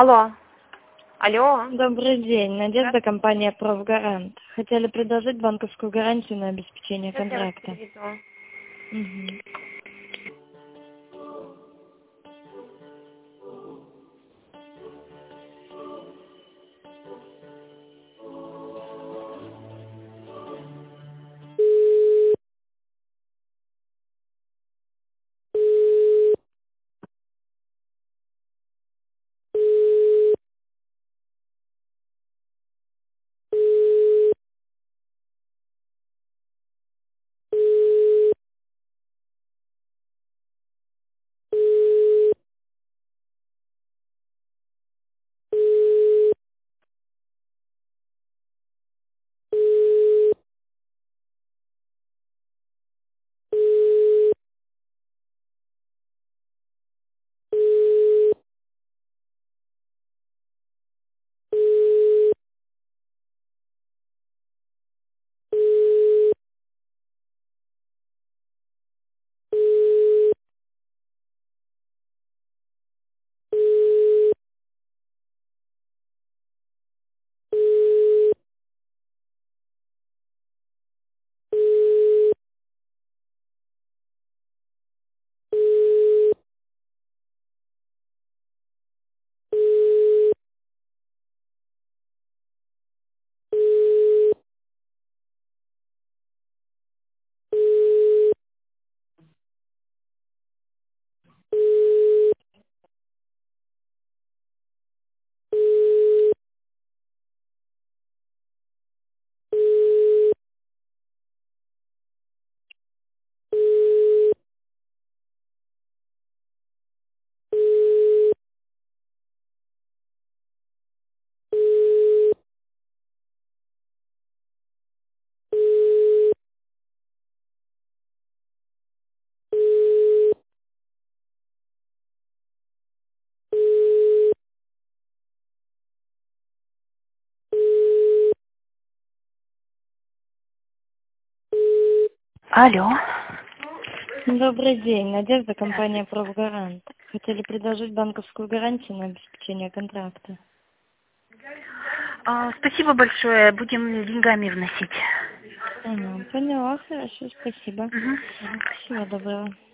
Алло. Алло. Добрый день. Надежда, компания «Профгарант». Хотели предложить банковскую гарантию на обеспечение Сейчас я вас контракта. переведу. Мгм. Алло. Добрый день. Надежда, компания «Профгарант». Хотели предложить банковскую гарантию на обеспечение контракта. Спасибо большое. Будем деньгами вносить. Ага, поняла, хорошо, спасибо. Мгм. Всего доброго.